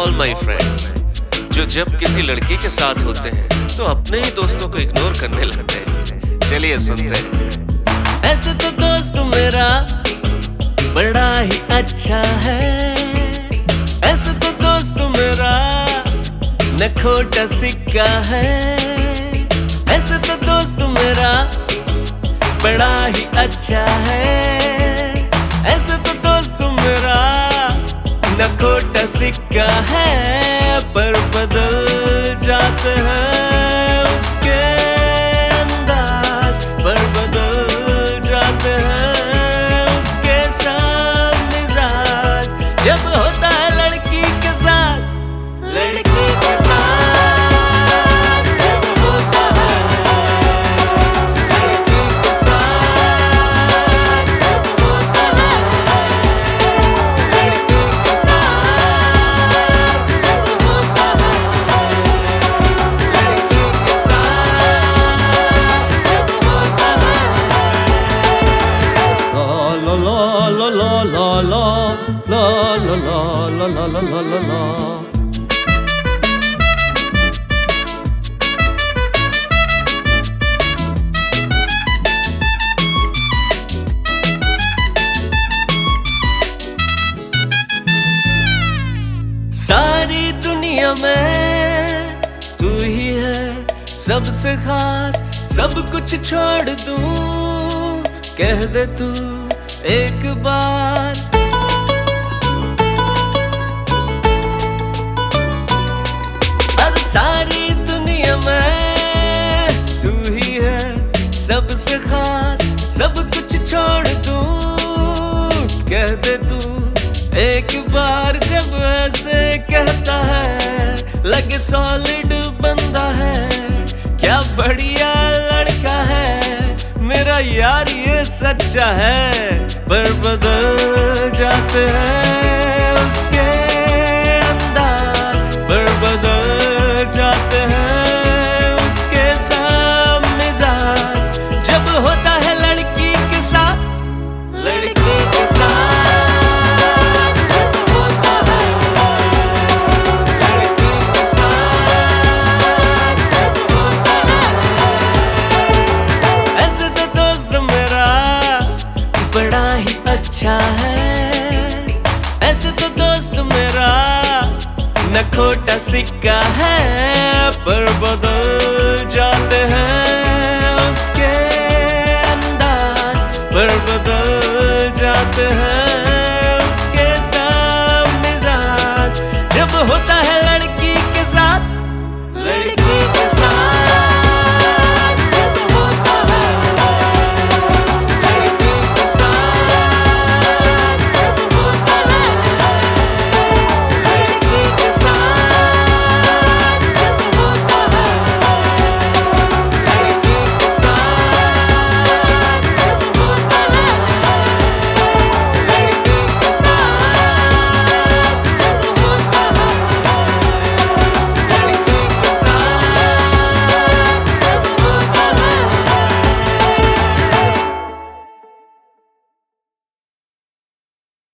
All my friends जो जब किसी लड़की के साथ होते हैं तो अपने ही दोस्तों को इग्नोर करने लगते हैं। चलिए सुनते हैं। ऐसे तो दोस्त मेरा बड़ा ही अच्छा है, ऐसे तो दोस्त मेरा न खोटा सिक्का है, ऐसे तो दोस्त मेरा बड़ा ही अच्छा है, ऐसे तो दोस्त मेरा न खोटा सिक्का है, पर बदल जाते हैं उसके अंदाज, पर बदल जाते हैं उसके साथ मिजाज। जब होता है लड़की के साथ, लड़के के साथ, जब होता है लड़की के साथ, जब होता है लड़की के साथ, जब होता है लड़की के साथ, जब होता है ला ला ला ला ला ला ला ला ला ला ला ला ला। सारी दुनिया में तू ही है सबसे खास, सब कुछ छोड़ दूं कह दे तू एक बार। और सारी दुनिया में तू ही है सबसे खास, सब कुछ छोड़ दूं कह दे तू एक बार। जब ऐसे कहता है लगे सॉलिड बंदा है, क्या बढ़िया लड़का है मेरा यार ये सच्चा है, पर बदल जाते हैं उसके अंदाज, पर बदल जाते हैं उसके साथ मिजाज। जब होता है लड़की के साथ, लड़के के साथ, बड़ा ही अच्छा है, ऐसे तो दोस्त मेरा न खोटा सिक्का है, पर बदल